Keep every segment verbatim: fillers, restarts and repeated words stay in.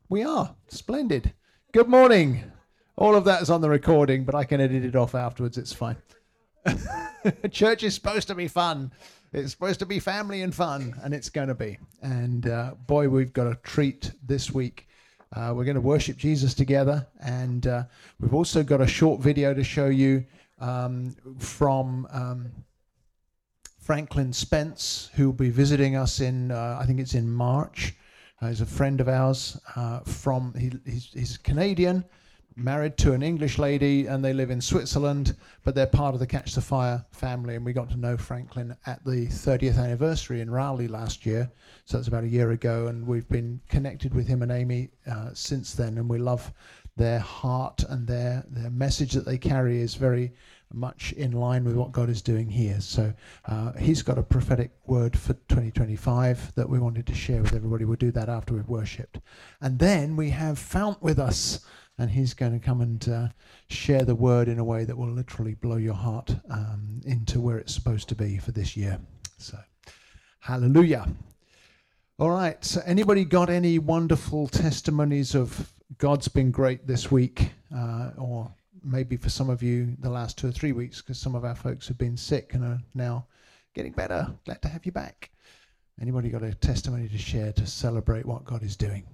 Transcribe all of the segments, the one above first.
We are. Splendid. Good morning. All of that is on the recording, but I can edit it off afterwards. It's fine. Church is supposed to be fun. It's supposed to be family and fun, and it's going to be. And uh, boy, we've got a treat this week. Uh, we're going to worship Jesus together, and uh, we've also got a short video to show you um, from um, Franklin Spence, who will be visiting us in, uh, I think it's in March. Uh, he's a friend of ours uh, from, he, he's, he's Canadian, married to an English lady, and they live in Switzerland, but they're part of the Catch the Fire family, and we got to know Franklin at the thirtieth anniversary in Raleigh last year, so that's about a year ago, and we've been connected with him and Amy uh, since then, and we love their heart, and their, their message that they carry is very much in line with what God is doing here. So uh, he's got a prophetic word for twenty twenty-five that we wanted to share with everybody. We'll do that after we've worshipped. And then we have Fount with us, and he's going to come and uh, share the word in a way that will literally blow your heart um, into where it's supposed to be for this year. So, hallelujah. All right, so anybody got any wonderful testimonies of God's been great this week, uh, or maybe for some of you the last two or three weeks, because some of our folks have been sick and are now getting better. Glad to have you back. Anybody got a testimony to share to celebrate what God is doing?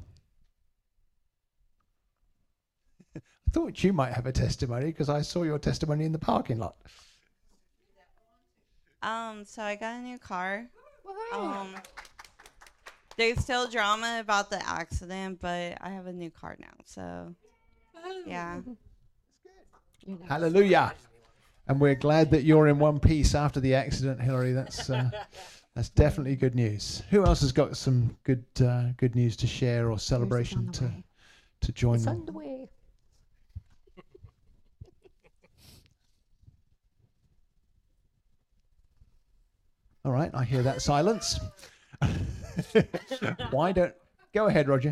I thought you might have a testimony because I saw your testimony in the parking lot. Um, so I got a new car. Um, there's still drama about the accident, but I have a new car now, so yeah. Hallelujah. And we're glad that you're in one piece after the accident, Hillary. That's uh, that's definitely good news. Who else has got some good uh, good news to share or celebration to to join it's them? on the way. All right, I hear that silence. Why don't... Go ahead, Roger.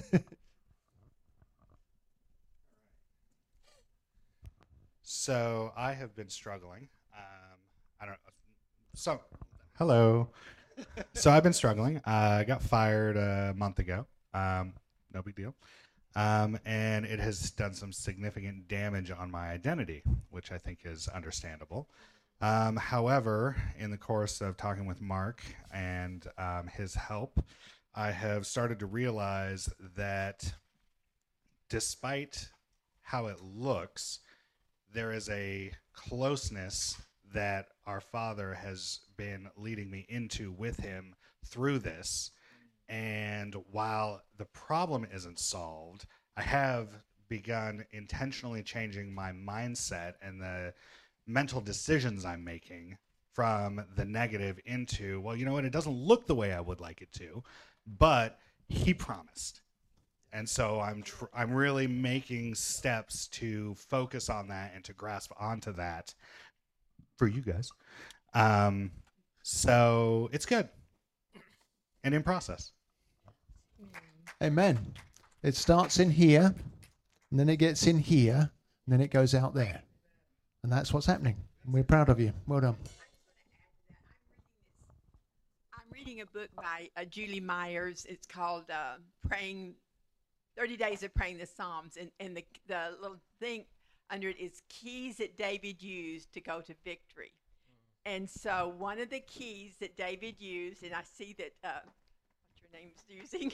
So I have been struggling. Um, I don't. So, hello. So I've been struggling. Uh, I got fired a month ago. Um, no big deal. Um, and it has done some significant damage on my identity, which I think is understandable. Um, however, in the course of talking with Mark and um, his help, I have started to realize that despite how it looks, there is a closeness that our Father has been leading me into with him through this. And while the problem isn't solved, I have begun intentionally changing my mindset and the mental decisions I'm making from the negative into, well, you know what, it doesn't look the way I would like it to, but he promised. And so I'm tr- I'm really making steps to focus on that and to grasp onto that for you guys. Um, so it's good and in process. Amen. It starts in here, and then it gets in here, and then it goes out there. And that's what's happening. We're proud of you. Well done. I'm reading a book by uh, Julie Myers. It's called uh, Praying, thirty Days of Praying the Psalms. And, and the, the little thing under it is keys that David used to go to victory. And so one of the keys that David used, and I see that, uh, what's your name's using?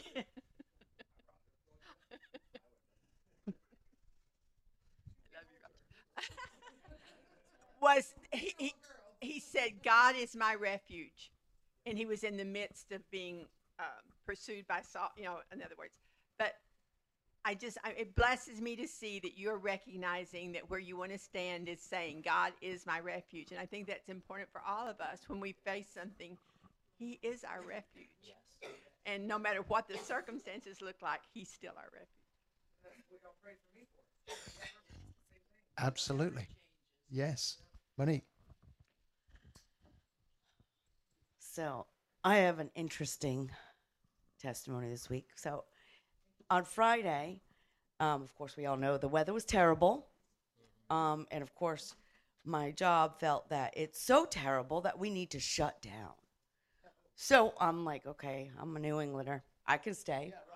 was he, he he said, God is my refuge. And he was in the midst of being um, pursued by Saul, you know, in other words. But I just, I, it blesses me to see that you're recognizing that where you want to stand is saying, God is my refuge. And I think that's important for all of us. When we face something, he is our refuge. Yes. And no matter what the circumstances look like, he's still our refuge. Absolutely. Yes. Monique. So I have an interesting testimony this week. So on Friday, um, of course, we all know the weather was terrible. Um, and of course, my job felt that it's so terrible that we need to shut down. So I'm like, okay, I'm a New Englander. I can stay.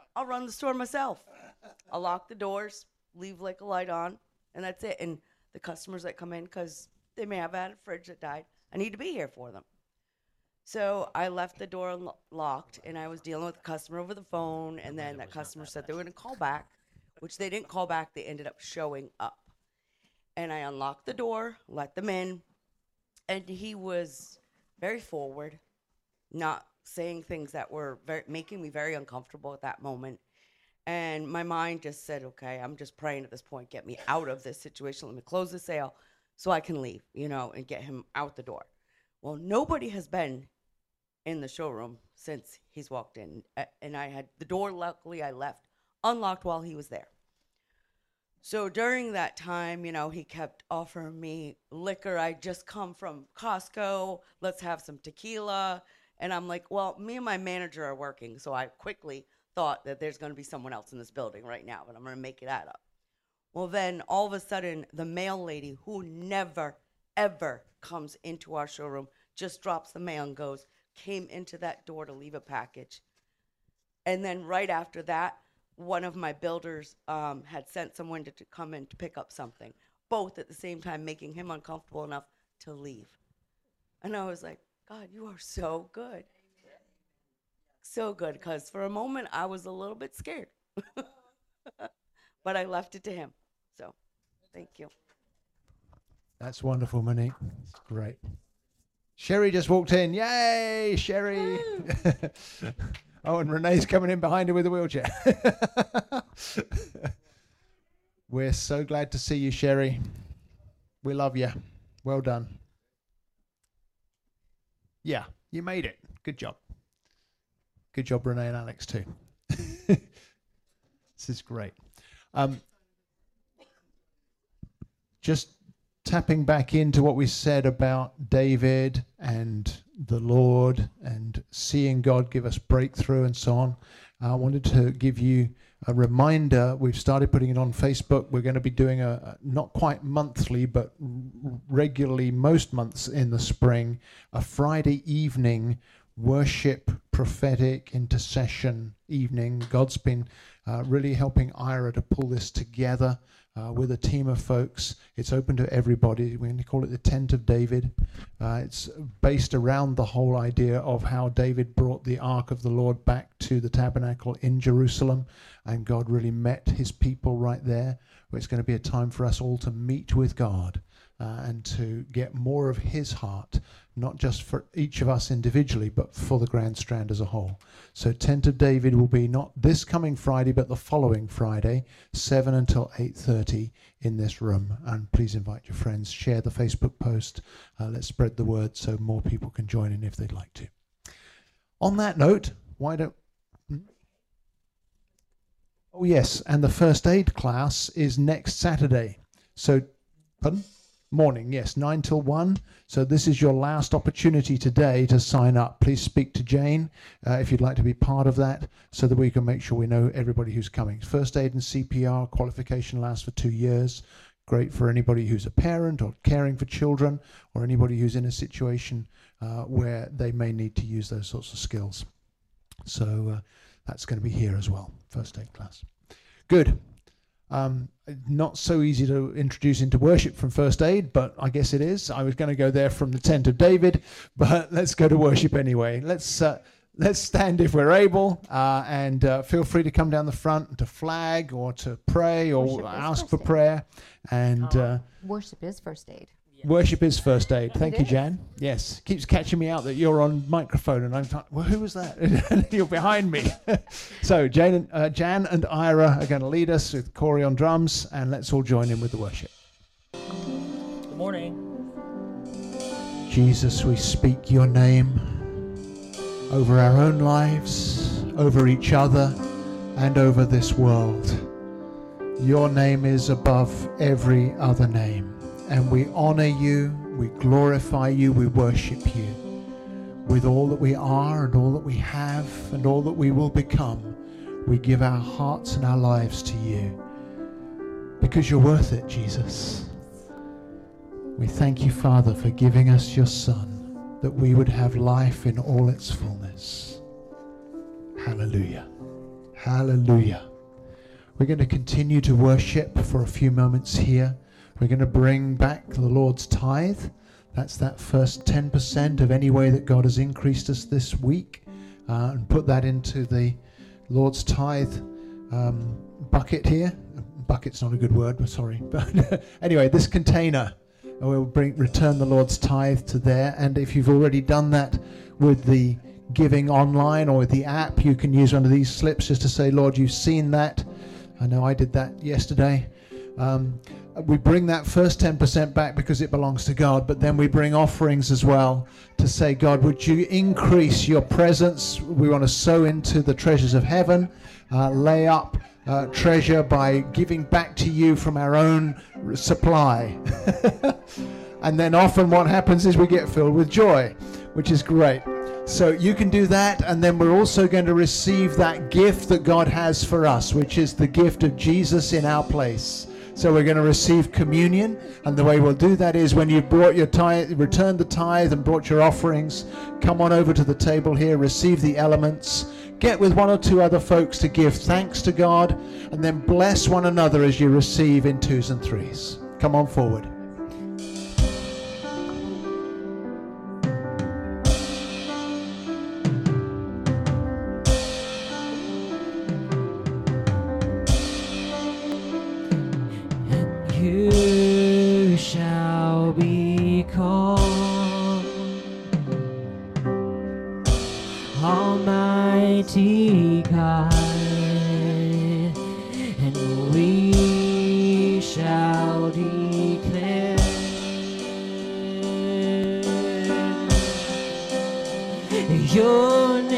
I'll run the store myself. I'll lock the doors, leave like a light on, and that's it. And the customers that come in, because they may have had a fridge that died, I need to be here for them. So I left the door lo- locked, and I was dealing with the customer over the phone, and then that customer said they were going to call back, which they didn't call back. They ended up showing up. And I unlocked the door, let them in, and he was very forward, not saying things that were very, making me very uncomfortable at that moment. And my mind just said, okay, I'm just praying at this point, get me out of this situation. Let me close the sale so I can leave, you know, and get him out the door. Well, nobody has been in the showroom since he's walked in. A- And I had the door, luckily, I left unlocked while he was there. So during that time, you know, he kept offering me liquor. I just come from Costco. Let's have some tequila. And I'm like, well, me and my manager are working. So I quickly thought that there's going to be someone else in this building right now, and I'm going to make it add up. Well, then all of a sudden, the mail lady, who never, ever comes into our showroom, just drops the mail and goes, came into that door to leave a package. And then right after that, one of my builders um, had sent someone to, to come in to pick up something, both at the same time making him uncomfortable enough to leave. And I was like, God, you are so good. So good, because for a moment I was a little bit scared. But I left it to him. So thank you. That's wonderful, Monique. Great. Sherry just walked in. Yay, Sherry. Oh, and Renee's coming in behind her with a wheelchair. We're so glad to see you, Sherry. We love you. Well done. Yeah, you made it. Good job. Good job, Renee and Alex, too. This is great. Um, just tapping back into what we said about David and the Lord and seeing God give us breakthrough and so on, I wanted to give you a reminder. We've started putting it on Facebook. We're going to be doing a, a not quite monthly, but r- regularly most months in the spring, a Friday evening worship, prophetic intercession evening. God's been uh, really helping Ira to pull this together uh, with a team of folks. It's open to everybody. We're going to call it the Tent of David. Uh, it's based around the whole idea of how David brought the Ark of the Lord back to the tabernacle in Jerusalem, and God really met his people right there. It's going to be a time for us all to meet with God uh, and to get more of his heart, not just for each of us individually, but for the Grand Strand as a whole. So Tent of David will be not this coming Friday, but the following Friday, seven until eight thirty in this room. And please invite your friends, share the Facebook post. Uh, let's spread the word so more people can join in if they'd like to. On that note, why don't... Hmm? Oh, yes, and the first aid class is next Saturday. So, pardon? Morning, yes, nine till one. So this is your last opportunity today to sign up. Please speak to Jane uh, if you'd like to be part of that, so that we can make sure we know everybody who's coming. First aid and C P R qualification lasts for two years. Great for anybody who's a parent or caring for children, or anybody who's in a situation uh, where they may need to use those sorts of skills. So uh, that's going to be here as well, first aid class. Good. Um, not so easy to introduce into worship from first aid, but I guess it is. I was going to go there from the Tent of David, but let's go to worship anyway. Let's uh, let's stand if we're able, uh, and uh, feel free to come down the front to flag or to pray or Worship is ask first for aid. prayer. And uh, Worship is first aid. worship is first aid. Thank It you, is. Jan. Yes, keeps catching me out that you're on microphone, and I'm like, well, who was that? You're behind me. So Jane and, uh, Jan and Ira are going to lead us with Corey on drums, and let's all join in with the worship. Good morning. Jesus, we speak your name over our own lives, over each other, and over this world. Your name is above every other name. And we honor you, we glorify you, we worship you. With all that we are and all that we have and all that we will become, we give our hearts and our lives to you. Because you're worth it, Jesus. We thank you, Father, for giving us your Son, that we would have life in all its fullness. Hallelujah. Hallelujah. We're going to continue to worship for a few moments here. We're going to bring back the Lord's tithe. That's that first ten percent of any way that God has increased us this week, uh, and put that into the Lord's tithe um, bucket here. Bucket's not a good word, but sorry. But anyway, this container, we'll bring return the Lord's tithe to there. And if you've already done that with the giving online or with the app, you can use one of these slips just to say, Lord, you've seen that. I know I did that yesterday. Um, we bring that first ten percent back because it belongs to God, but then we bring offerings as well to say, God, would you increase your presence? We want to sow into the treasures of heaven, uh, lay up uh, treasure by giving back to you from our own supply. And then often what happens is we get filled with joy, which is great. So you can do that, and then we're also going to receive that gift that God has for us, which is the gift of Jesus in our place. So we're going to receive communion, and the way we'll do that is when you've brought your tithe, returned the tithe and brought your offerings, come on over to the table here, receive the elements, get with one or two other folks to give thanks to God, and then bless one another as you receive in twos and threes. Come on forward. You shall be called Almighty God, and we shall declare your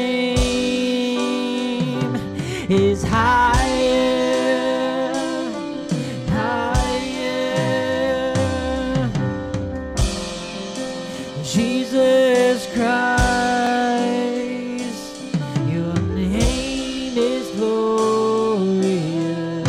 name is higher. Jesus Christ, your name is glorious.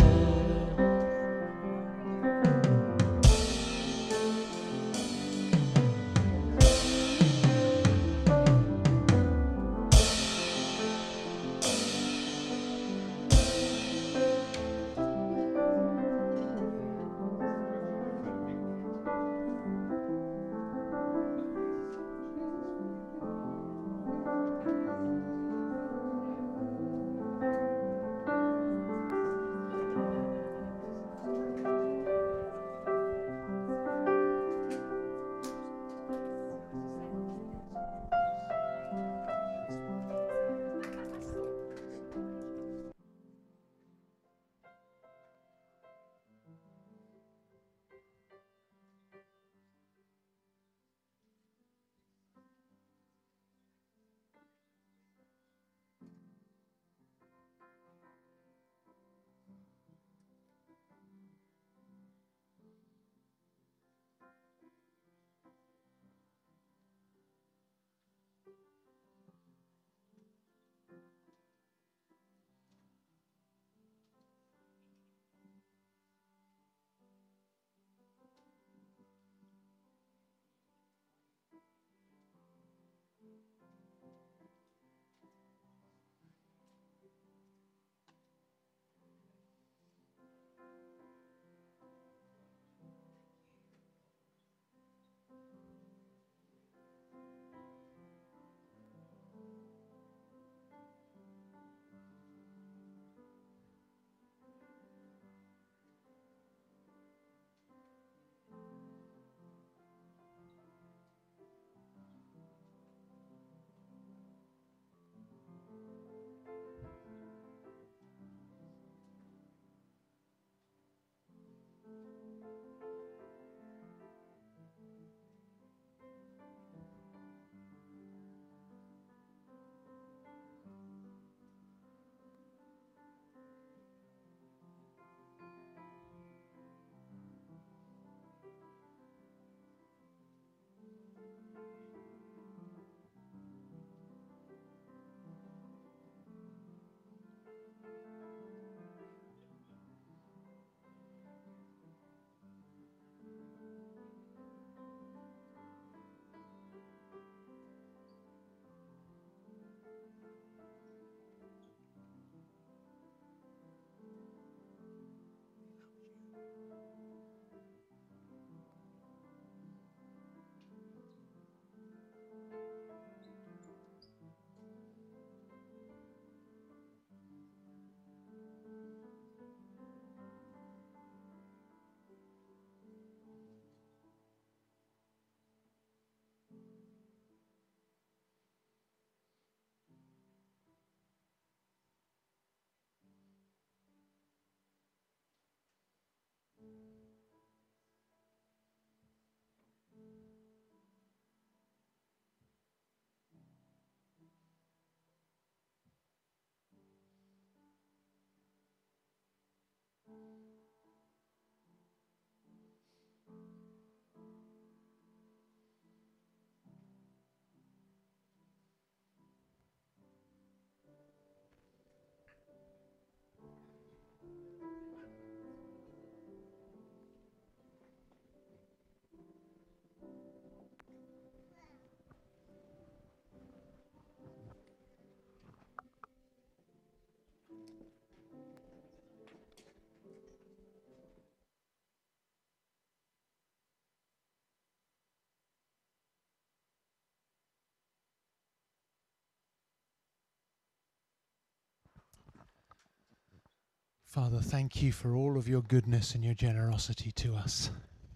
Father, thank you for all of your goodness and your generosity to us.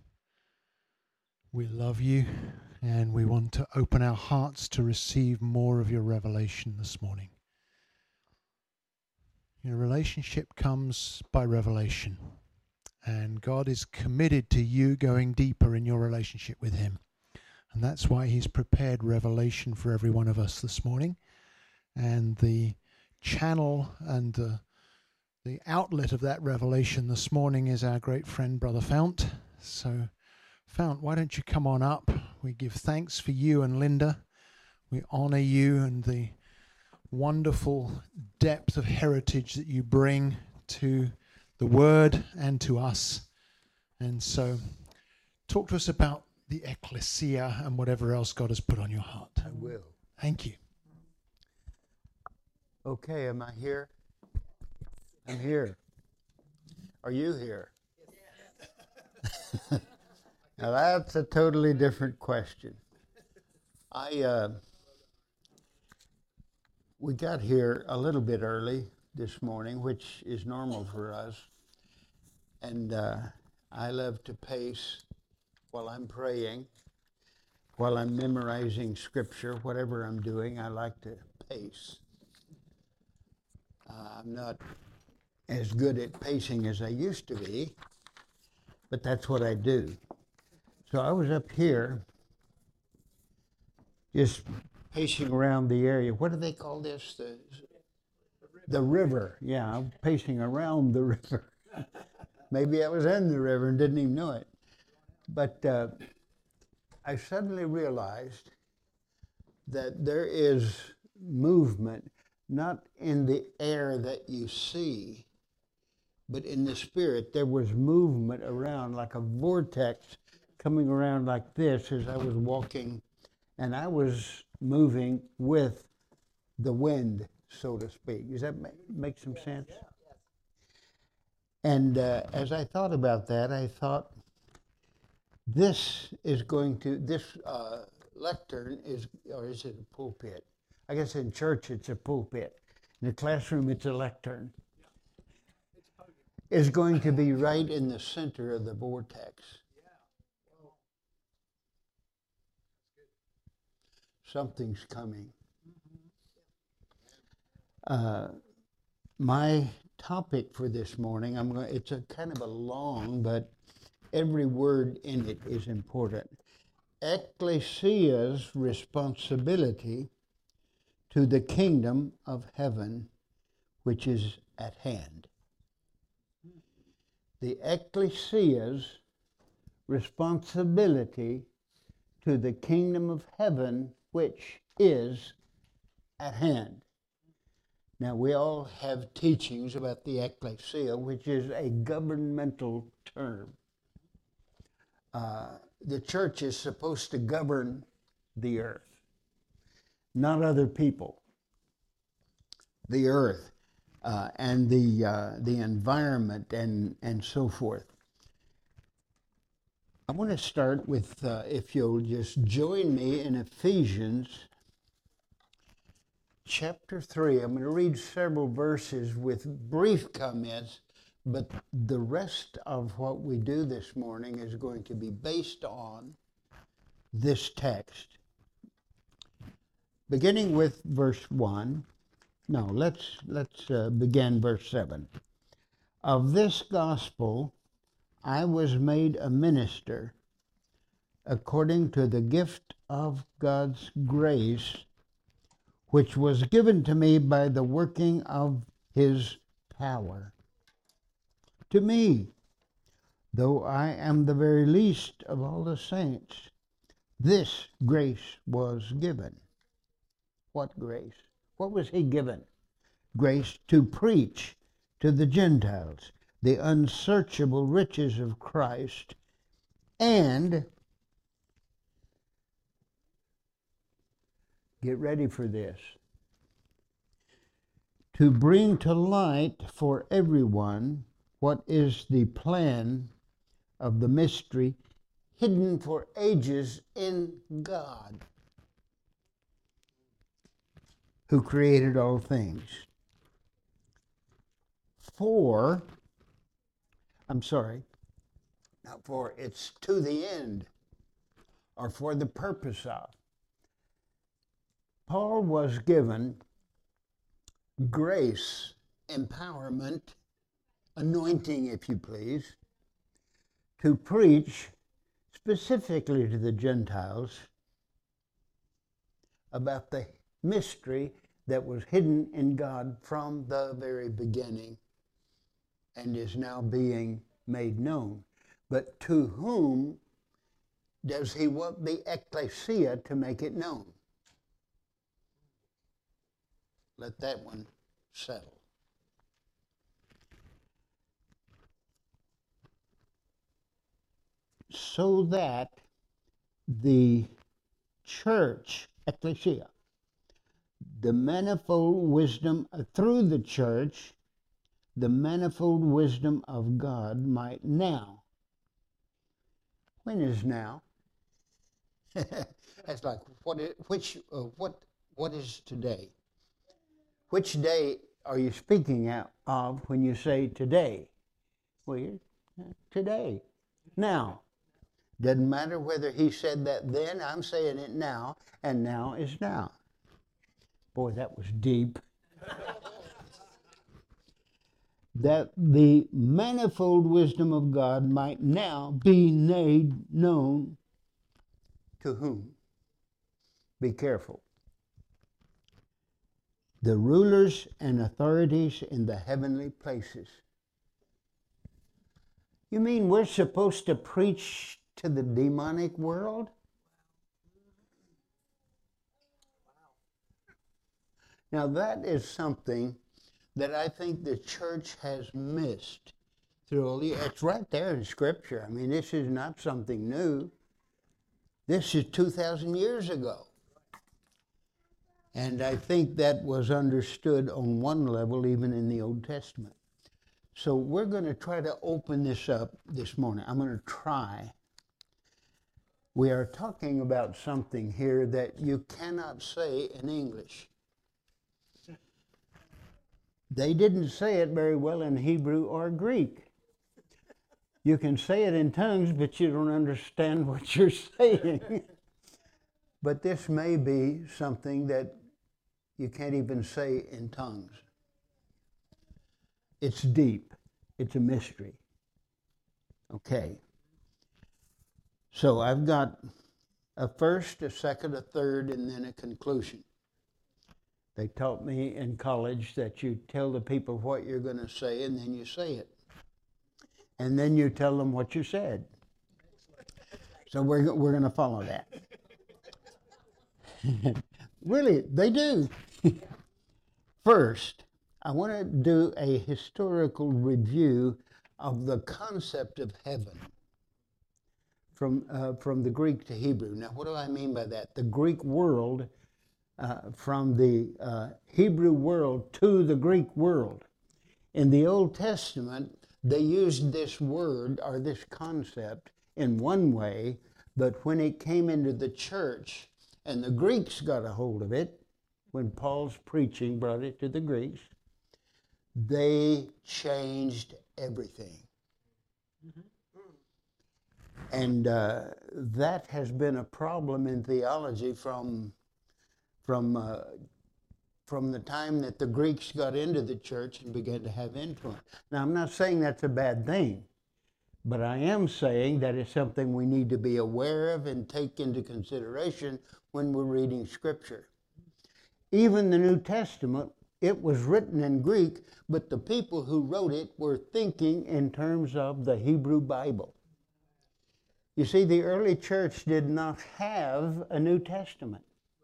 We love you, and we want to open our hearts to receive more of your revelation this morning. Your relationship comes by revelation, and God is committed to you going deeper in your relationship with him. And that's why he's prepared revelation for every one of us this morning. And the channel and the, the outlet of that revelation this morning is our great friend, Brother Fount. So, Fount, why don't you come on up? We give thanks for you and Linda. We honor you and the wonderful depth of heritage that you bring to the Word and to us. And so, talk to us about the ecclesia and whatever else God has put on your heart. I will. Thank you. Okay, am I here? I'm here. Are you here? Now that's a totally different question. I uh, we got here a little bit early this morning, which is normal for us, and uh, I love to pace while I'm praying, while I'm memorizing scripture, whatever I'm doing. I like to pace. Uh, I'm not as good at pacing as I used to be, but that's what I do. So I was up here just pacing around the area. What do they call this? The, the river. Yeah, I'm pacing around the river. Maybe I was in the river and didn't even know it. But uh, I suddenly realized that there is movement, not in the air that you see, but in the spirit. There was movement around, like a vortex coming around like this as I was walking, and I was moving with the wind, so to speak. Does that make, make some sense? And uh, as I thought about that, I thought, this is going to, this uh, lectern is, or is it a pulpit? I guess in church it's a pulpit. In the classroom it's a lectern. Is going to be right in the center of the vortex. Something's coming. Uh, my topic for this morning, I'm going. It's a kind of a long, but every word in it is important. Ecclesia's responsibility to the kingdom of heaven, which is at hand. The ecclesia's responsibility to the kingdom of heaven, which is at hand. Now, we all have teachings about the ecclesia, which is a governmental term. Uh, the church is supposed to govern the earth, not other people. The earth uh, and the uh, the environment and and so forth. I want to start with, uh, if you'll just join me in Ephesians chapter three. I'm going to read several verses with brief comments, but the rest of what we do this morning is going to be based on this text. Beginning with verse one. No, let's, let's uh, begin verse seven. Of this gospel I was made a minister according to the gift of God's grace, which was given to me by the working of his power. To me, though I am the very least of all the saints, this grace was given. What grace? What was he given? Grace to preach to the Gentiles the unsearchable riches of Christ, and, get ready for this, to bring to light for everyone what is the plan of the mystery hidden for ages in God, who created all things. for, I'm sorry, not for, it's to the end, or for the purpose of. Paul was given grace, empowerment, anointing, if you please, to preach specifically to the Gentiles about the mystery that was hidden in God from the very beginning and is now being made known. But to whom does he want the ecclesia to make it known? Let that one settle. So that the church, ecclesia, the manifold wisdom, uh, through the church, the manifold wisdom of God might now. When is now? That's like, what is, which, uh, what, what is today? Which day are you speaking of when you say today? Well, you- today, now. Doesn't matter whether he said that then, I'm saying it now, and now is now. Boy, that was deep. That the manifold wisdom of God might now be made known to whom? Be careful. The rulers and authorities in the heavenly places. You mean we're supposed to preach to the demonic world? Now that is something that I think the church has missed through all the, it's right there in Scripture. I mean, this is not something new. This is two thousand years ago. And I think that was understood on one level even in the Old Testament. So we're going to try to open this up this morning. I'm going to try. We are talking about something here that you cannot say in English. They didn't say it very well in Hebrew or Greek. You can say it in tongues, but you don't understand what you're saying. But this may be something that you can't even say in tongues. It's deep. It's a mystery. Okay. So I've got a first, a second, a third, and then a conclusion. They taught me in college that you tell the people what you're going to say, and then you say it. And then you tell them what you said. So we're, we're going to follow that. Really, they do. First, I want to do a historical review of the concept of heaven from, uh, from the Greek to Hebrew. Now, what do I mean by that? The Greek world, uh, from the uh, Hebrew world to the Greek world. In the Old Testament, they used this word or this concept in one way, but when it came into the church and the Greeks got a hold of it, when Paul's preaching brought it to the Greeks, they changed everything. Mm-hmm. And uh, that has been a problem in theology from, from, uh, from the time that the Greeks got into the church and began to have influence. Now, I'm not saying that's a bad thing, but I am saying that it's something we need to be aware of and take into consideration when we're reading Scripture. Even the New Testament, it was written in Greek, but the people who wrote it were thinking in terms of the Hebrew Bible. You see, the early church did not have a New Testament.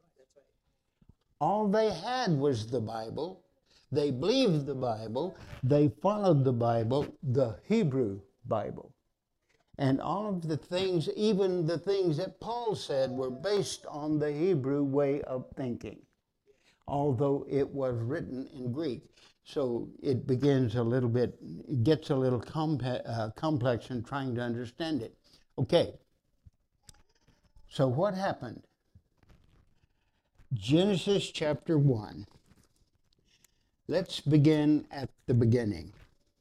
All they had was the Bible. They believed the Bible. They followed the Bible, the Hebrew Bible. And all of the things, even the things that Paul said, were based on the Hebrew way of thinking, although it was written in Greek. So it begins a little bit, it gets a little compa- uh, complex in trying to understand it. Okay. So what happened? Genesis chapter one. Let's begin at the beginning.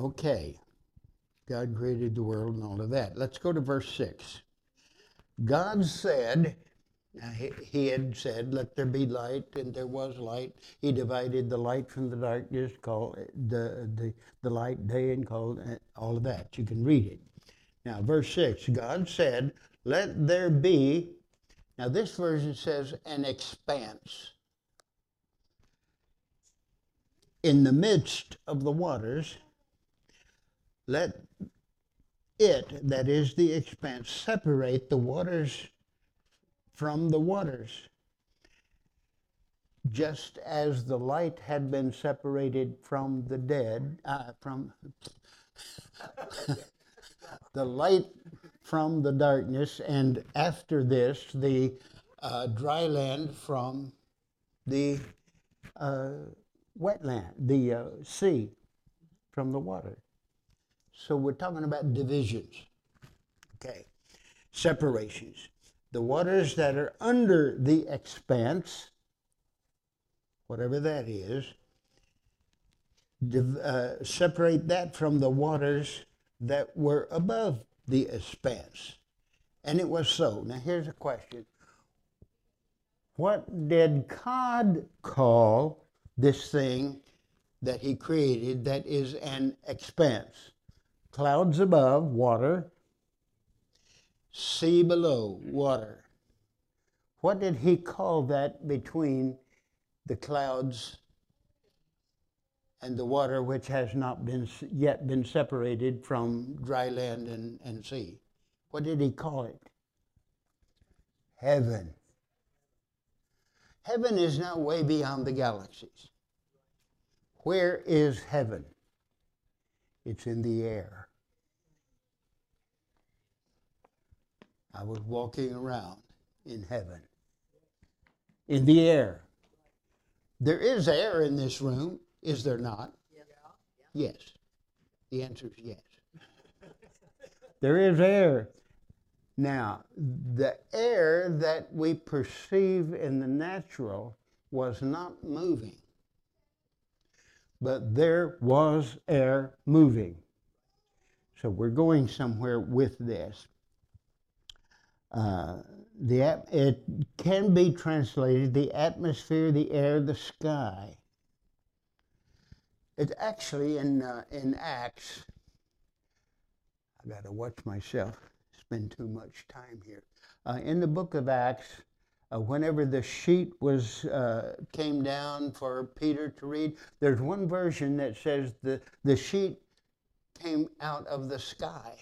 Okay. God created the world and all of that. Let's go to verse six. God said, now he, he had said, let there be light, and there was light. He divided the light from the darkness, called the, the, the light day, and called all of that. You can read it. Now, verse six, God said, let there be, now this version says, an expanse in the midst of the waters. Let it, that is the expanse, separate the waters from the waters, just as the light had been separated from the dead, uh, from the light from the darkness, and after this, the uh, dry land from the uh, wetland, the uh, sea from the water. So we're talking about divisions, okay, separations. The waters that are under the expanse, whatever that is, div- uh, separate that from the waters that were above the expanse. And it was so. Now here's a question. What did God call this thing that he created that is an expanse? Clouds above, water. Sea below, water. What did he call that between the clouds and the water which has not been yet been separated from dry land and, and sea? What did he call it? Heaven. Heaven is now way beyond the galaxies. Where is heaven? It's in the air. I was walking around in heaven, in the air. There is air in this room, is there not? Yes. The answer is yes. There is air. Now, the air that we perceive in the natural was not moving, but there was air moving. So we're going somewhere with this. Uh, the it can be translated the atmosphere, the air, the sky. It's actually in uh, in Acts. I got to watch myself. Spend too much time here. Uh, in the book of Acts, uh, whenever the sheet was uh, came down for Peter to read, there's one version that says the the sheet came out of the sky.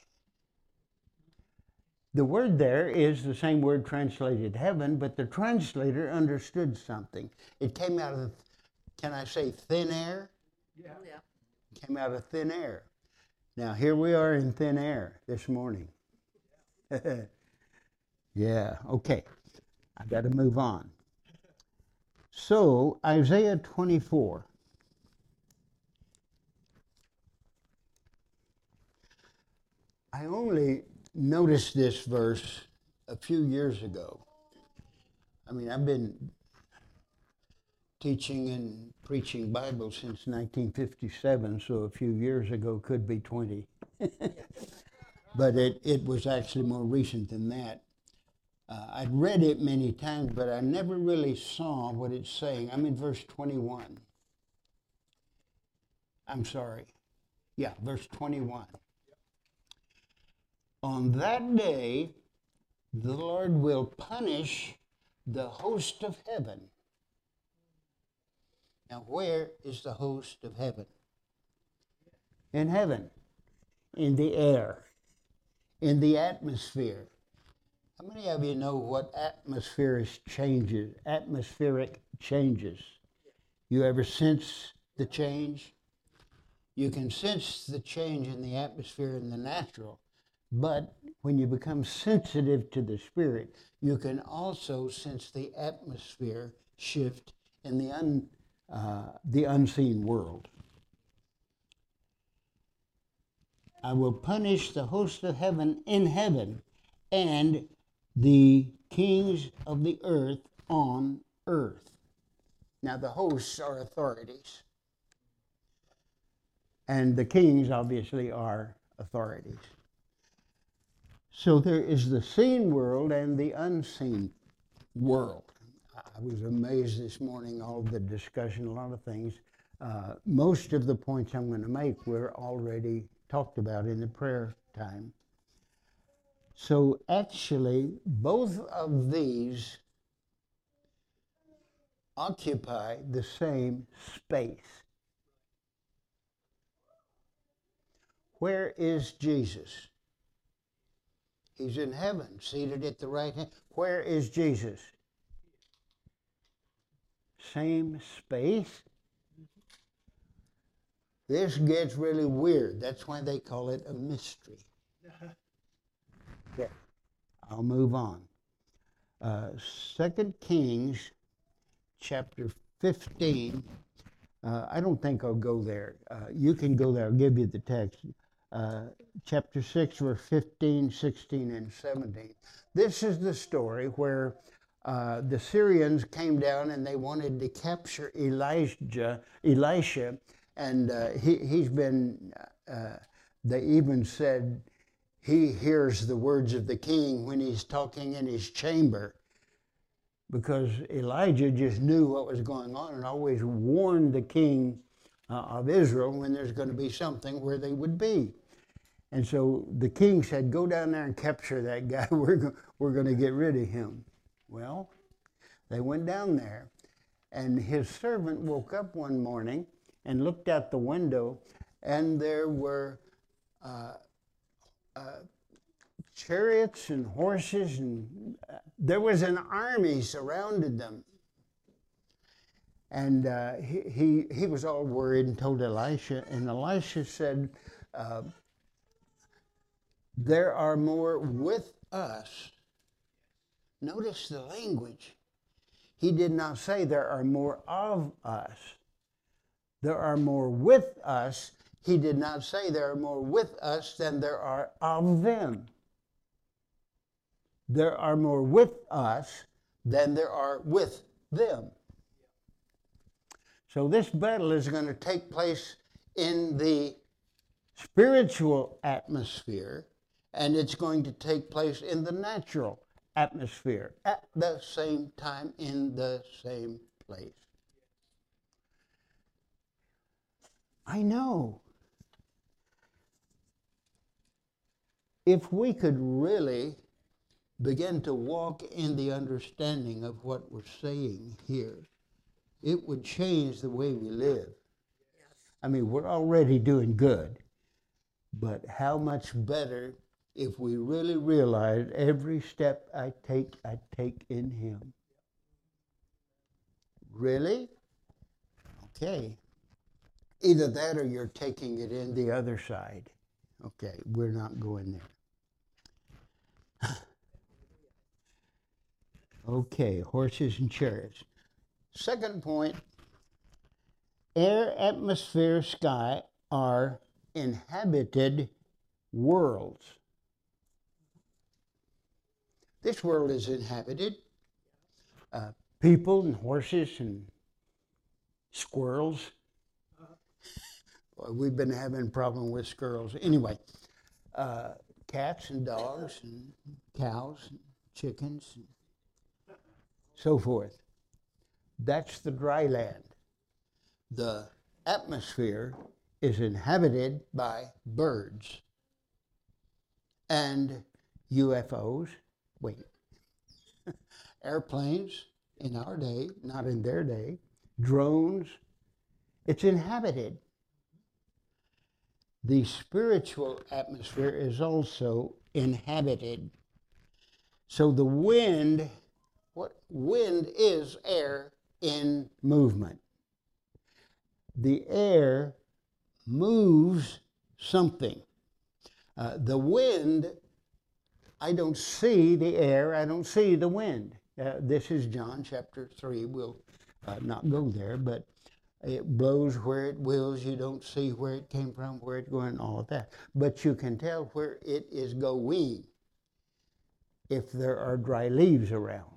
The word there is the same word translated heaven, but the translator understood something. It came out of, can I say thin air? Yeah. yeah. It came out of thin air. Now, here we are in thin air this morning. Yeah, okay. I got to move on. So, Isaiah twenty-four. I only noticed this verse a few years ago. I mean, I've been teaching and preaching Bible since nineteen fifty-seven, so a few years ago could be twenty. But it, it was actually more recent than that. Uh, I'd read it many times, but I never really saw what it's saying. I'm in verse twenty-one. I'm sorry. Yeah, verse twenty-one. On that day, the Lord will punish the host of heaven. Now, where is the host of heaven? In heaven, in the air, in the atmosphere. How many of you know what atmospheric changes, atmospheric changes? You ever sense the change? You can sense the change in the atmosphere in the natural, but when you become sensitive to the Spirit, you can also sense the atmosphere shift in the un, uh, the unseen world. I will punish the host of heaven in heaven and the kings of the earth on earth. Now, the hosts are authorities. And the kings obviously are authorities. So there is the seen world and the unseen world. I was amazed this morning, all the discussion, a lot of things. Uh, most of the points I'm going to make were already talked about in the prayer time. So actually, both of these occupy the same space. Where is Jesus? He's in heaven, seated at the right hand. Where is Jesus? Same space. This gets really weird. That's why they call it a mystery. Okay, I'll move on. Uh, Second Kings, chapter fifteen. Uh, I don't think I'll go there. Uh, you can go there. I'll give you the text. Uh, chapter six, verse fifteen, sixteen, and seventeen. This is the story where uh, the Syrians came down and they wanted to capture Elijah, Elisha, and uh, he, he's been, uh, they even said he hears the words of the king when he's talking in his chamber, because Elijah just knew what was going on and always warned the king uh, of Israel when there's going to be something where they would be. And so the king said, go down there and capture that guy. We're, go- we're going to get rid of him. Well, they went down there, and his servant woke up one morning and looked out the window, and there were uh, uh, chariots and horses, and uh, there was an army surrounded them. And uh, he, he, he was all worried and told Elisha, and Elisha said, uh, there are more with us. Notice the language. He did not say there are more of us. There are more with us. He did not say there are more with us than there are of them. There are more with us than there are with them. So this battle is going to take place in the spiritual atmosphere, and it's going to take place in the natural atmosphere at the same time, in the same place. I know. If we could really begin to walk in the understanding of what we're saying here, it would change the way we live. I mean, we're already doing good, but how much better if we really realize every step I take, I take in Him. Really? Okay. Either that or you're taking it in the other side. Okay, we're not going there. Okay, horses and chariots. Second point, air, atmosphere, sky are inhabited worlds. This world is inhabited. Uh, people and horses and squirrels. Well, we've been having a problem with squirrels. Anyway, uh, cats and dogs and cows and chickens and so forth. That's the dry land. The atmosphere is inhabited by birds and U F Os. Wait, airplanes in our day, not in their day, drones. It's inhabited. The spiritual atmosphere is also inhabited. So the wind, what wind is air in movement. The air moves something. Uh, the wind, I don't see the air, I don't see the wind. Uh, this is John chapter three. We'll uh, not go there, but it blows where it wills. You don't see where it came from, where it's going, all of that. But you can tell where it is going if there are dry leaves around.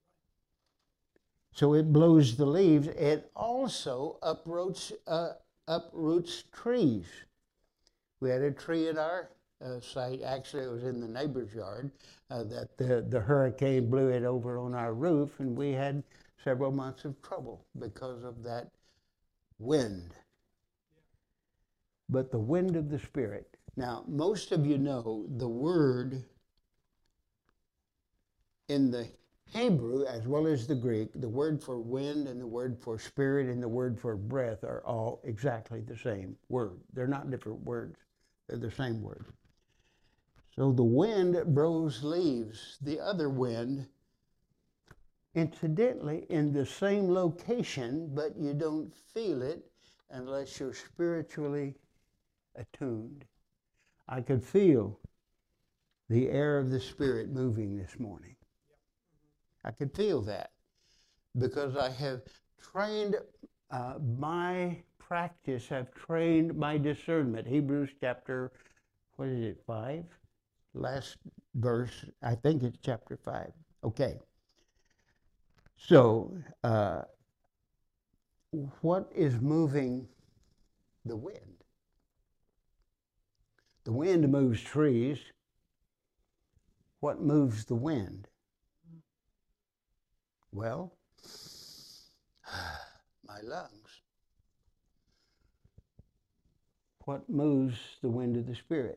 So it blows the leaves. It also uproots uh, uproots trees. We had a tree at our uh, site, actually it was in the neighbor's yard, uh, that the, the hurricane blew it over on our roof, and we had several months of trouble because of that wind. But the wind of the Spirit. Now, most of you know the word in the Hebrew as well as the Greek, the word for wind and the word for spirit and the word for breath are all exactly the same word. They're not different words. They're the same word. So the wind blows leaves. The other wind, incidentally, in the same location, but you don't feel it unless you're spiritually attuned. I could feel the air of the Spirit moving this morning. I could feel that because I have trained uh, my practice, I've trained my discernment. Hebrews chapter, what is it, five? Last verse, I think it's chapter five. Okay. So, uh, what is moving the wind? The wind moves trees. What moves the wind? Well, my lungs. What moves the wind of the Spirit?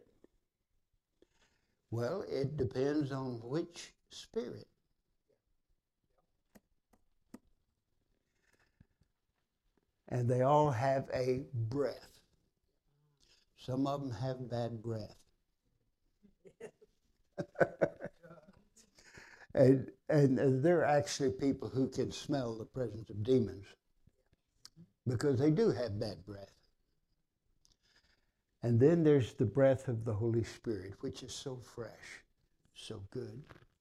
Well, it depends on which spirit. And they all have a breath. Some of them have bad breath. And, and there are actually people who can smell the presence of demons because they do have bad breath. And then there's the breath of the Holy Spirit, which is so fresh, so good.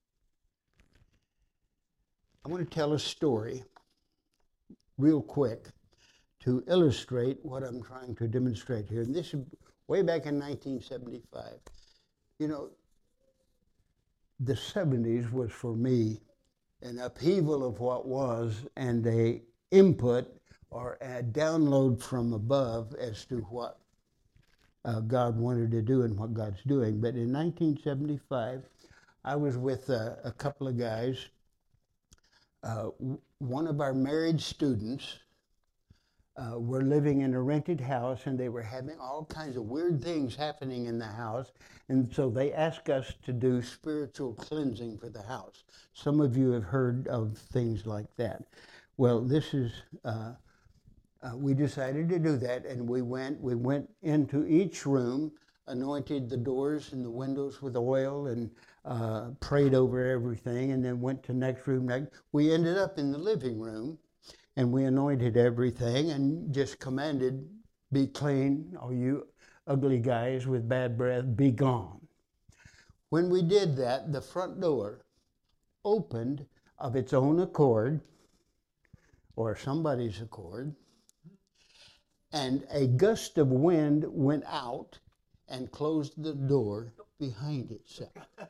I want to tell a story real quick to illustrate what I'm trying to demonstrate here. And this is way back in nineteen seventy-five. You know, the seventies was for me an upheaval of what was and a input or a download from above as to what uh, God wanted to do and what God's doing. But in nineteen seventy-five, I was with uh, a couple of guys. Uh, w- one of our married students Uh, were living in a rented house, and they were having all kinds of weird things happening in the house, and so they asked us to do spiritual cleansing for the house. Some of you have heard of things like that. Well, this is, uh, uh, we decided to do that, and we went, we went into each room, anointed the doors and the windows with oil, and uh, prayed over everything, and then went to next room. Next. We ended up in the living room, and we anointed everything and just commanded, be clean, all you ugly guys with bad breath, be gone. When we did that, the front door opened of its own accord, or somebody's accord, and a gust of wind went out and closed the door behind itself.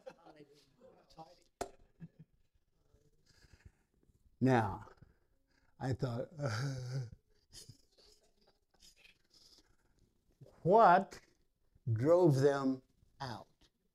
Now, I thought, uh, what drove them out?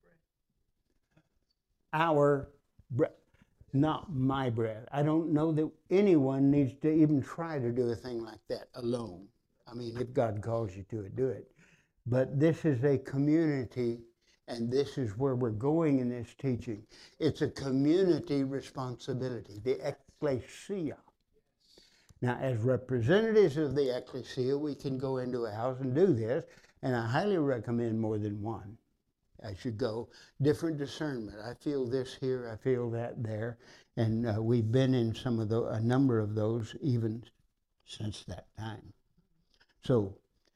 Our breath, not my breath. I don't know that anyone needs to even try to do a thing like that alone. I mean, if God calls you to it, do it. But this is a community, and this is where we're going in this teaching. It's a community responsibility, the ecclesia. Now, as representatives of the ecclesia, we can go into a house and do this, and I highly recommend more than one. As you go, different discernment. I feel this here, I feel that there, and uh, we've been in some of the, a number of those even since that time. So,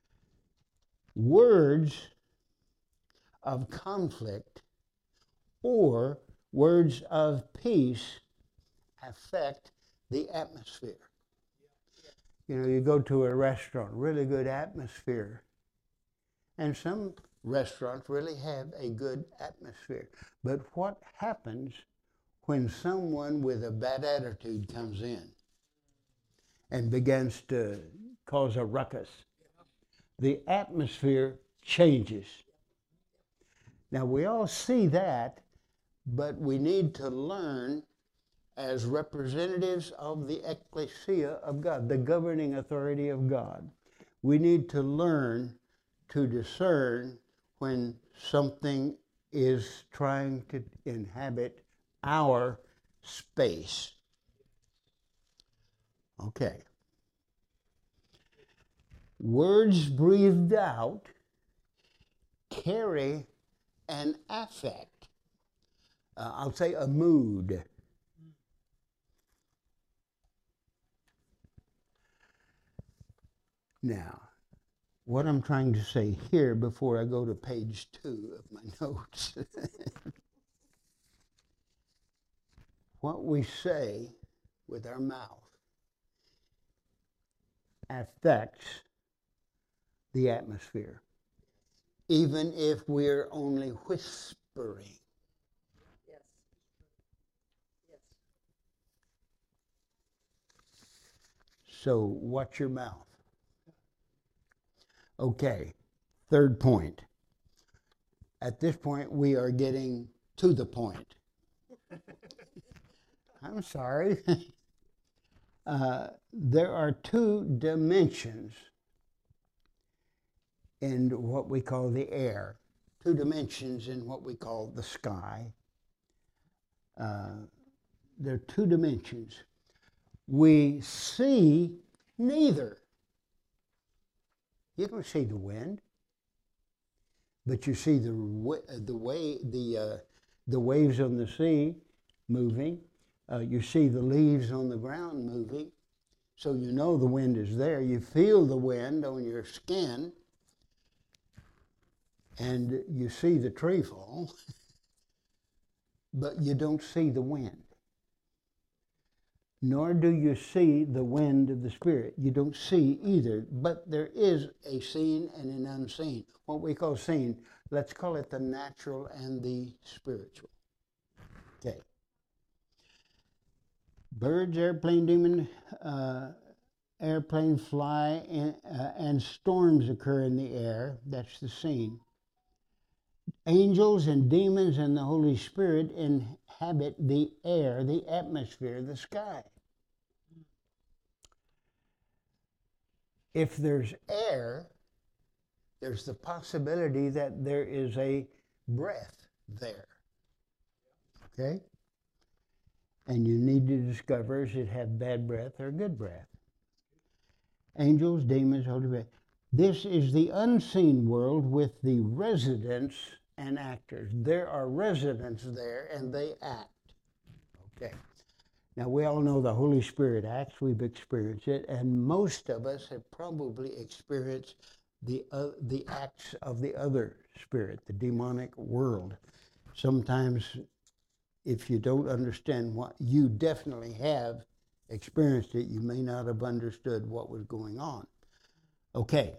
words of conflict or words of peace affect the atmosphere. You know, you go to a restaurant, really good atmosphere. And some restaurants really have a good atmosphere. But what happens when someone with a bad attitude comes in and begins to cause a ruckus? the atmosphere changes. Now, we all see that, but we need to learn as representatives of the ecclesia of God, the governing authority of God. We need to learn to discern when something is trying to inhabit our space. Okay. Words breathed out carry an affect. Uh, I'll say a mood. Now, what I'm trying to say here before I go to page two of my notes, what we say with our mouth affects the atmosphere, even if we're only whispering. Yes. Yes. So watch your mouth. Okay, third point. At this point, we are getting to the point. I'm sorry. uh, there are two dimensions in what we call the air, two dimensions in what we call the sky. Uh, there are two dimensions. We see neither. You don't see the wind, but you see the the way the uh, the waves on the sea moving. Uh, you see the leaves on the ground moving, so you know the wind is there. You feel the wind on your skin, and you see the tree fall, but you don't see the wind. Nor do you see the wind of the Spirit. You don't see either, but there is a seen and an unseen. What we call seen, let's call it the natural and the spiritual. Okay. Birds, airplane, demon, uh, airplane fly, and, uh, and storms occur in the air. That's the seen. Angels and demons and the Holy Spirit inhabit the air, the atmosphere, the sky. If there's air, there's the possibility that there is a breath there. Okay? And you need to discover, does it have bad breath or good breath? Angels, demons, Holy Spirit. This is the unseen world with the residents and actors. There are residents there and they act. Okay. Now we all know the Holy Spirit acts, we've experienced it, and most of us have probably experienced the, uh, the acts of the other spirit, the demonic world. Sometimes if you don't understand what you definitely have experienced it, you may not have understood what was going on. Okay.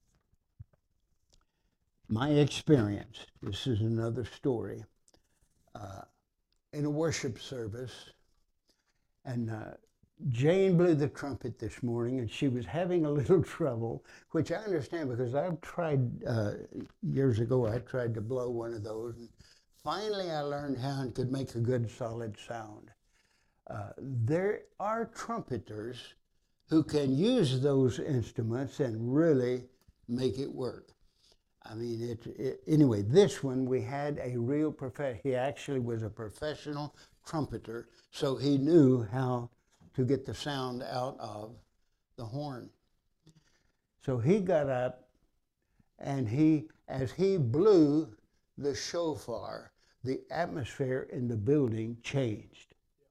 My experience, this is another story, uh, in a worship service, and uh, Jane blew the trumpet this morning, and she was having a little trouble, which I understand because I've tried, uh, years ago, I tried to blow one of those, and finally I learned how and could make a good solid sound. Uh, there are trumpeters who can use those instruments and really make it work. I mean, it, it, anyway, this one, we had a real prof- he actually was a professional trumpeter, so he knew how to get the sound out of the horn. So he got up, and he, as he blew the shofar, the atmosphere in the building changed.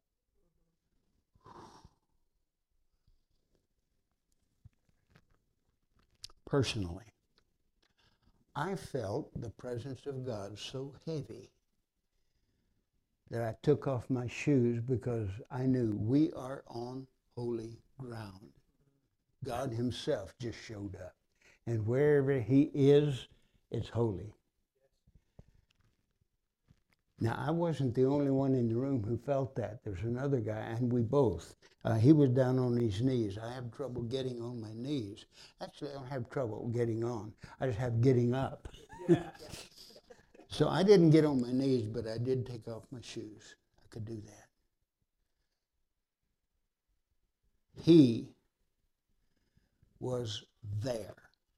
Personally, I felt the presence of God so heavy that I took off my shoes because I knew we are on holy ground. God himself just showed up. And wherever he is, it's holy. Now, I wasn't the only one in the room who felt that. There's another guy, and we both. Uh, he was down on his knees. I have trouble getting on my knees. Actually, I don't have trouble getting on. I just have getting up. Yeah. So I didn't get on my knees, but I did take off my shoes. I could do that. He was there.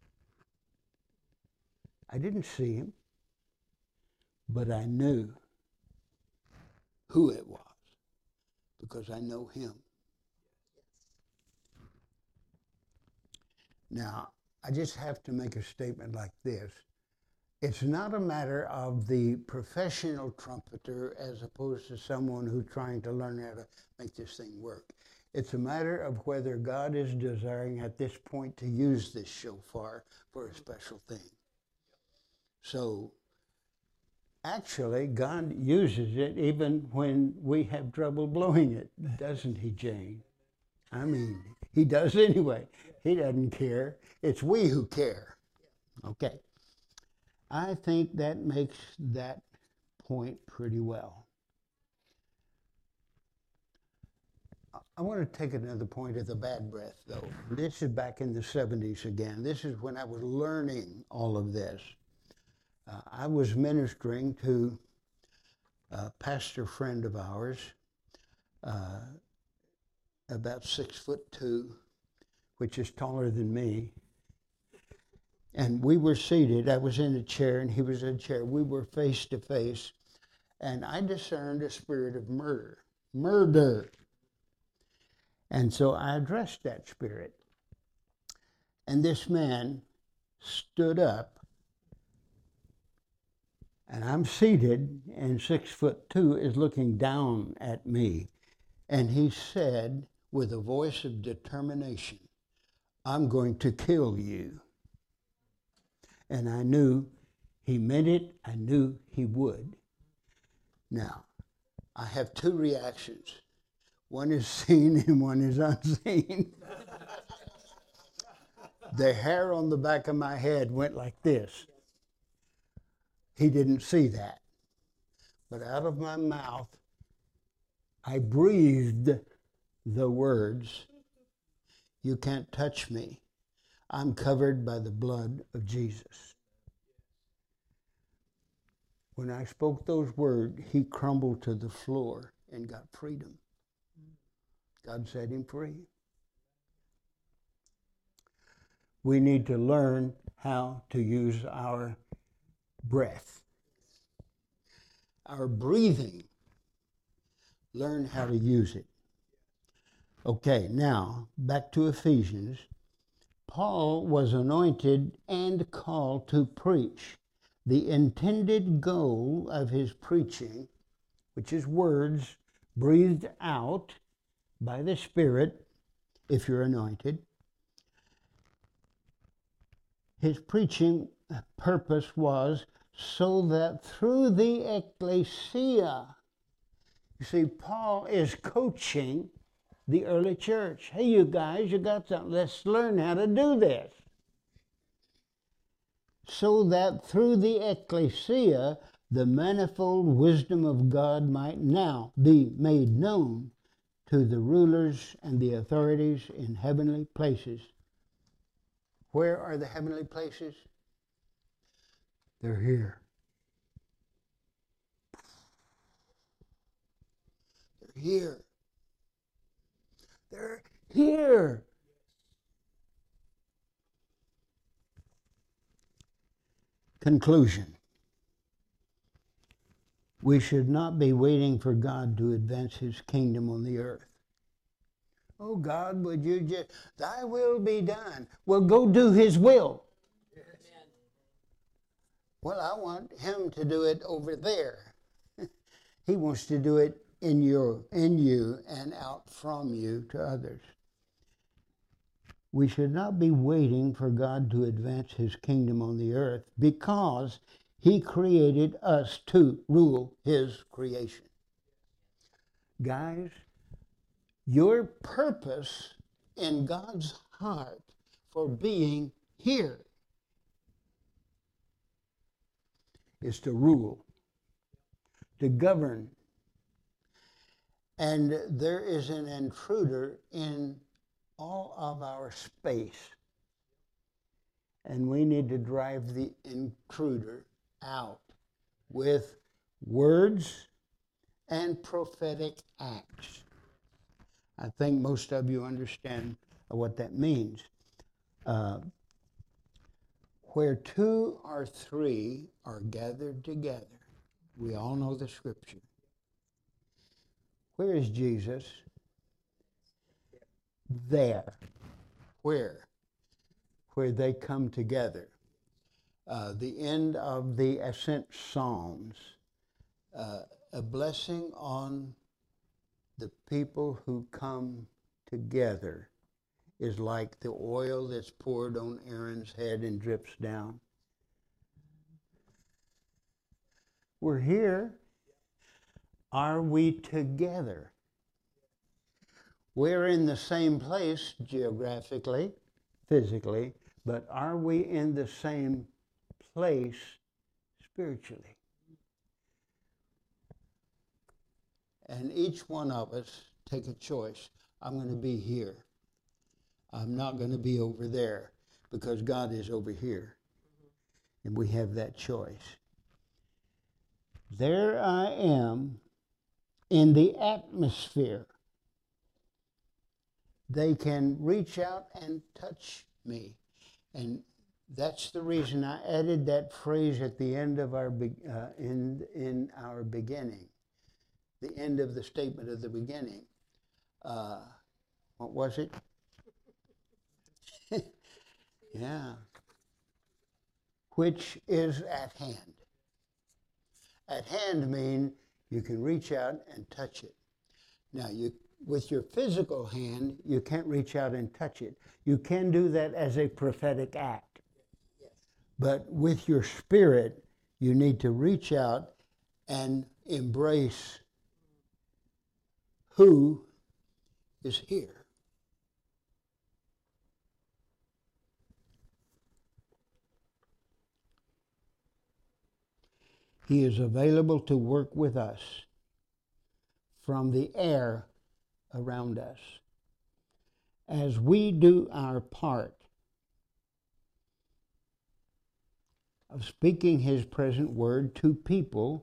I didn't see him, but I knew who it was because I know him. Now, I just have to make a statement like this. It's not a matter of the professional trumpeter as opposed to someone who's trying to learn how to make this thing work. It's a matter of whether God is desiring at this point to use this shofar for a special thing. So, actually, God uses it even when we have trouble blowing it, doesn't he, Jane? I mean, he does anyway. He doesn't care. It's we who care. Okay. I think that makes that point pretty well. I want to take another point of the bad breath, though. This is back in the seventies again. This is when I was learning all of this. Uh, I was ministering to a pastor friend of ours, uh, about six foot two, which is taller than me. And we were seated. I was in a chair and he was in a chair. We were face to face. And I discerned a spirit of murder. Murder. And so I addressed that spirit. And this man stood up. And I'm seated, and six foot two is looking down at me. And he said, with a voice of determination, "I'm going to kill you." And I knew he meant it. I knew he would. Now, I have two reactions. One is seen and one is unseen. The hair on the back of my head went like this. He didn't see that. But out of my mouth, I breathed the words, "You can't touch me. I'm covered by the blood of Jesus." When I spoke those words, he crumbled to the floor and got freedom. God set him free. We need to learn how to use our breath, our breathing. Learn how to use it. Okay, now back to Ephesians. Paul was anointed and called to preach. The intended goal of his preaching, which is words breathed out by the Spirit, if you're anointed, his preaching purpose was so that through the ecclesia, you see, Paul is coaching the early church. Hey, you guys, you got something. Let's learn how to do this. So that through the ecclesia, the manifold wisdom of God might now be made known to the rulers and the authorities in heavenly places. Where are the heavenly places? They're here. They're here. They're here. Conclusion. We should not be waiting for God to advance his kingdom on the earth. Oh, God, would you just, thy will be done. Well, go do his will. Yes. Well, I want him to do it over there. He wants to do it in your, in you and out from you to others. We should not be waiting for God to advance his kingdom on the earth because he created us to rule his creation. Guys, your purpose in God's heart for being here is to rule, to govern. And there is an intruder in all of our space. And we need to drive the intruder out with words and prophetic acts. I think most of you understand what that means. Uh, where two or three are gathered together, we all know the scripture. Where is Jesus? There. Where? Where they come together. Uh, the end of the Ascent Psalms, uh, a blessing on the people who come together is like the oil that's poured on Aaron's head and drips down. We're here. Are we together? We're in the same place geographically, physically, but are we in the same place spiritually? And each one of us take a choice. I'm going to be here. I'm not going to be over there because God is over here. And we have that choice. There I am in the atmosphere. They can reach out and touch me. And that's the reason I added that phrase at the end of our be- uh, in in our beginning, the end of the statement of the beginning. Uh, what was it? Yeah. Which is at hand. At hand means you can reach out and touch it. Now, you with your physical hand, you can't reach out and touch it. You can do that as a prophetic act. Yes. But with your spirit, you need to reach out and embrace who is here. He is available to work with us from the air around us. As we do our part of speaking His present word to people,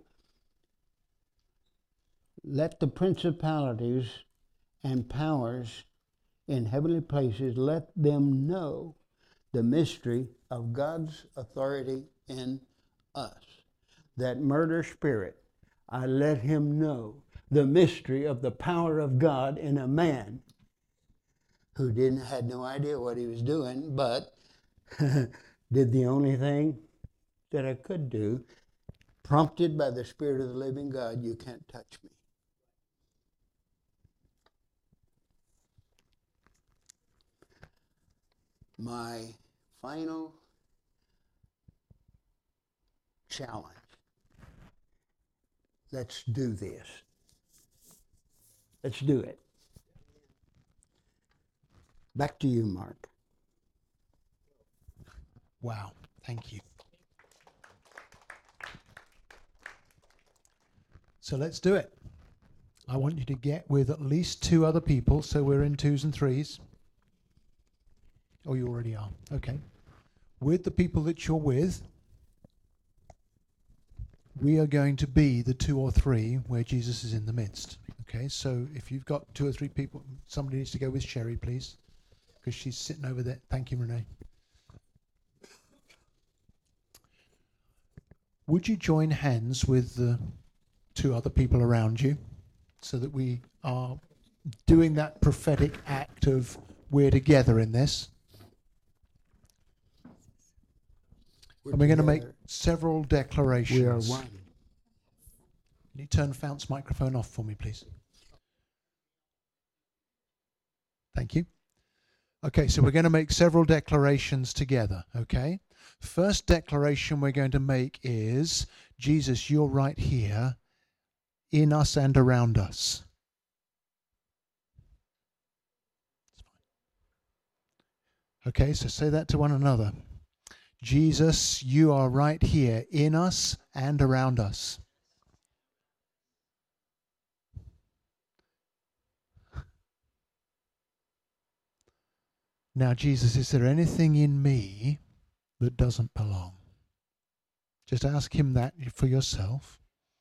let the principalities and powers in heavenly places, let them know the mystery of God's authority in us. That murder spirit, I let him know the mystery of the power of God in a man who didn't had no idea what he was doing, but did the only thing that I could do, prompted by the Spirit of the living God. You can't touch me. My final challenge. Let's do this. Let's do it. Back to you, Mark. Wow, thank you. So let's do it. I want you to get with at least two other people, so we're in twos and threes. Oh, you already are. Okay. With the people that you're with, we are going to be the two or three where Jesus is in the midst. Okay, so if you've got two or three people, somebody needs to go with Sherry, please, because she's sitting over there. Thank you, Renee. Would you join hands with the two other people around you so that we are doing that prophetic act of we're together in this? We're and we're going to make together. several declarations. We are one. Can you turn Fount's microphone off for me, please? Thank you. Okay, so we're going to make several declarations together, okay? First declaration we're going to make is, Jesus, you're right here, in us and around us. Okay, so say that to one another. Jesus, you are right here, in us and around us. Now, Jesus, is there anything in me that doesn't belong? Just ask him that for yourself.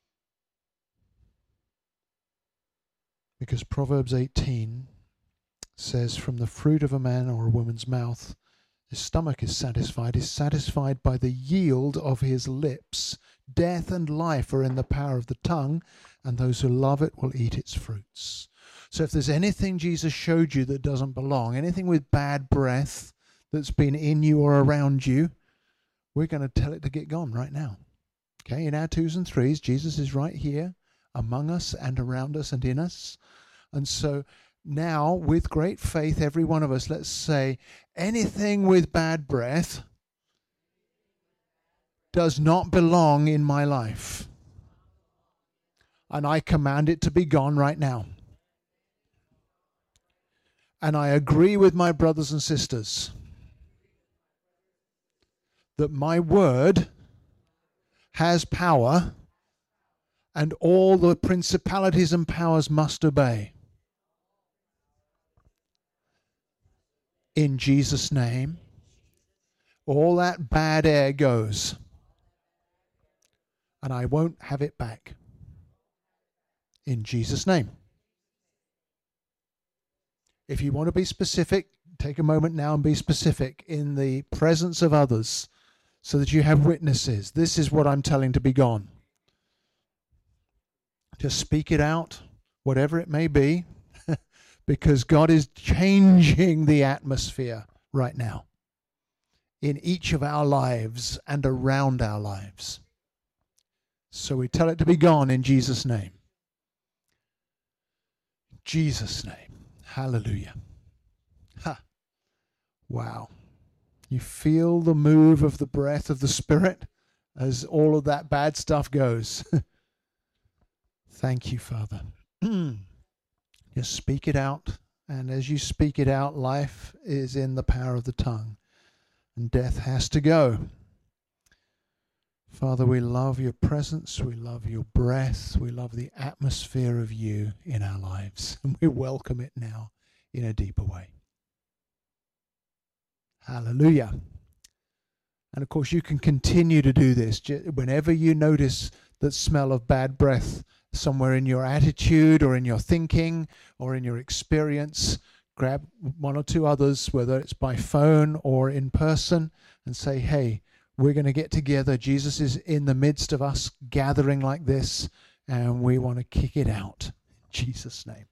Because Proverbs eighteen says, from the fruit of a man or a woman's mouth, his stomach is satisfied, is satisfied by the yield of his lips. Death and life are in the power of the tongue, and those who love it will eat its fruits. So if there's anything Jesus showed you that doesn't belong, anything with bad breath that's been in you or around you, we're going to tell it to get gone right now. Okay, in our twos and threes, Jesus is right here among us and around us and in us. And so now, with great faith, every one of us, let's say, anything with bad breath does not belong in my life. And I command it to be gone right now. And I agree with my brothers and sisters that my word has power, and all the principalities and powers must obey. In Jesus' name, all that bad air goes, and I won't have it back. In Jesus' name. If you want to be specific, take a moment now and be specific in the presence of others so that you have witnesses. This is what I'm telling to be gone. Just speak it out, whatever it may be, because God is changing the atmosphere right now in each of our lives and around our lives. So we tell it to be gone in Jesus' name. Jesus' name. Hallelujah. Ha. Wow. You feel the move of the breath of the Spirit as all of that bad stuff goes. Thank you, Father. Just speak it out. And as you speak it out, life is in the power of the tongue. And death has to go. Father, we love your presence. We love your breath. We love the atmosphere of you in our lives. And we welcome it now in a deeper way. Hallelujah. And of course, you can continue to do this. Whenever you notice that smell of bad breath somewhere in your attitude or in your thinking or in your experience, grab one or two others, whether it's by phone or in person, and say, hey, we're going to get together. Jesus is in the midst of us gathering like this, and we want to kick it out. In Jesus' name.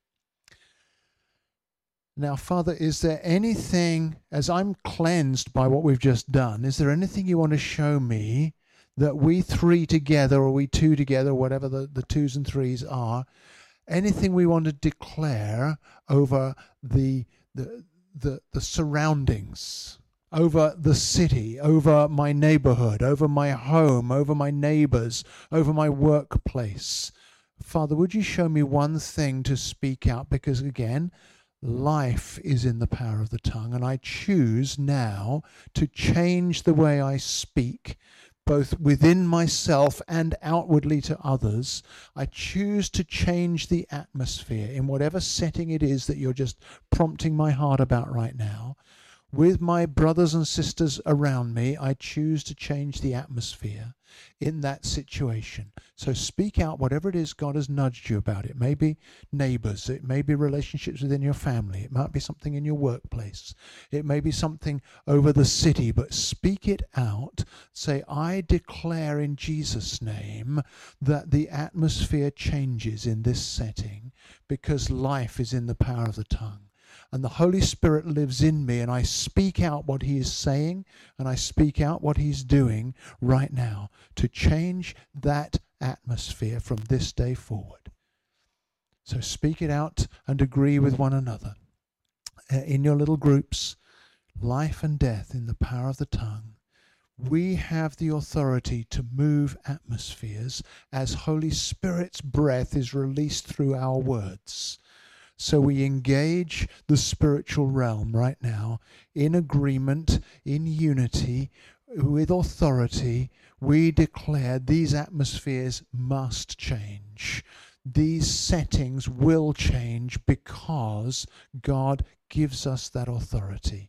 Now, Father, is there anything, as I'm cleansed by what we've just done, is there anything you want to show me that we three together, or we two together, whatever the, the twos and threes are, anything we want to declare over the the the, the surroundings, over the city, over my neighborhood, over my home, over my neighbors, over my workplace? Father, would you show me one thing to speak out? Because again, life is in the power of the tongue, and I choose now to change the way I speak, both within myself and outwardly to others. I choose to change the atmosphere in whatever setting it is that you're just prompting my heart about right now. With my brothers and sisters around me, I choose to change the atmosphere in that situation. So speak out whatever it is God has nudged you about. It may be neighbors. It may be relationships within your family. It might be something in your workplace. It may be something over the city, but speak it out. Say, I declare in Jesus' name that the atmosphere changes in this setting because life is in the power of the tongue. And the Holy Spirit lives in me, and I speak out what he is saying, and I speak out what he's doing right now to change that atmosphere from this day forward. So speak it out and agree with one another. Uh, in your little groups, life and death in the power of the tongue. We have the authority to move atmospheres as Holy Spirit's breath is released through our words. So we engage the spiritual realm right now in agreement, in unity, with authority. We declare these atmospheres must change. These settings will change because God gives us that authority.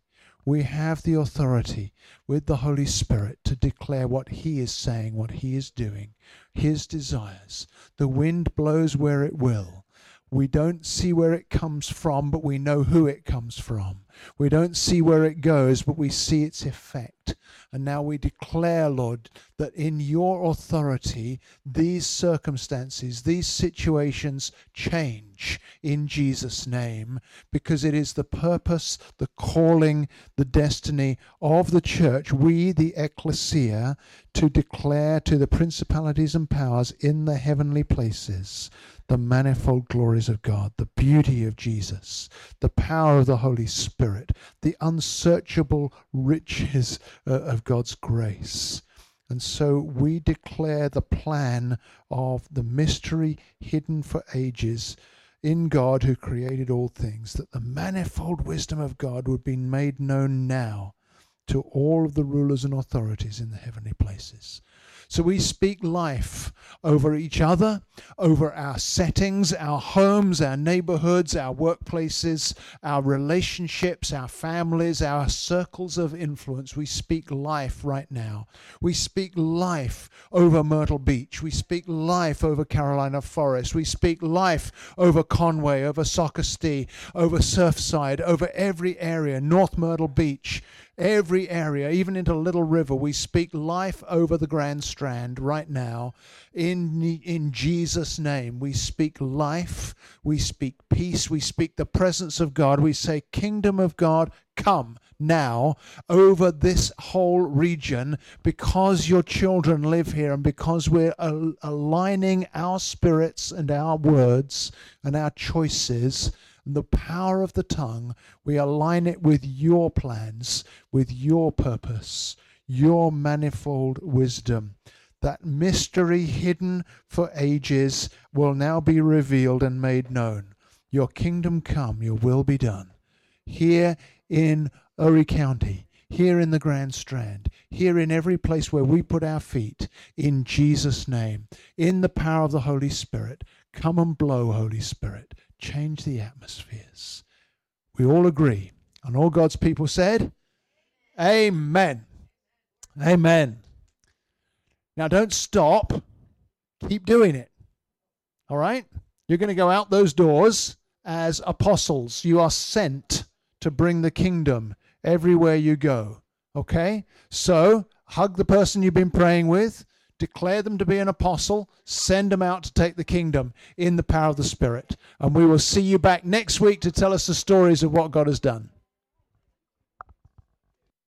We have the authority with the Holy Spirit to declare what He is saying, what He is doing, His desires. The wind blows where it will. We don't see where it comes from, but we know who it comes from. We don't see where it goes, but we see its effect. And now we declare, Lord, that in your authority, these circumstances, these situations change in Jesus' name, because it is the purpose, the calling, the destiny of the church, we, the ecclesia, to declare to the principalities and powers in the heavenly places the manifold glories of God, the beauty of Jesus, the power of the Holy Spirit, the unsearchable riches uh, of God's grace. And so we declare the plan of the mystery hidden for ages in God who created all things, that the manifold wisdom of God would be made known now to all of the rulers and authorities in the heavenly places. So we speak life over each other, over our settings, our homes, our neighborhoods, our workplaces, our relationships, our families, our circles of influence. We speak life right now. We speak life over Myrtle Beach. We speak life over Carolina Forest. We speak life over Conway, over Socastee, over Surfside, over every area, North Myrtle Beach. Every area, even into Little River, we speak life over the Grand Strand right now. In, in Jesus' name, we speak life, we speak peace, we speak the presence of God. We say, Kingdom of God, come now over this whole region, because your children live here and because we're al- aligning our spirits and our words and our choices, the power of the tongue, we align it with your plans, with your purpose, your manifold wisdom. That mystery hidden for ages will now be revealed and made known. Your kingdom come, your will be done. Here in Erie County, here in the Grand Strand, here in every place where we put our feet, in Jesus' name, in the power of the Holy Spirit. Come and blow, Holy Spirit. Change the atmospheres. We all agree. And all God's people said, Amen. Amen. Now don't stop. Keep doing it. All right? You're going to go out those doors as apostles. You are sent to bring the kingdom everywhere you go. Okay? So hug the person you've been praying with. Declare them to be an apostle, send them out to take the kingdom in the power of the Spirit. And we will see you back next week to tell us the stories of what God has done.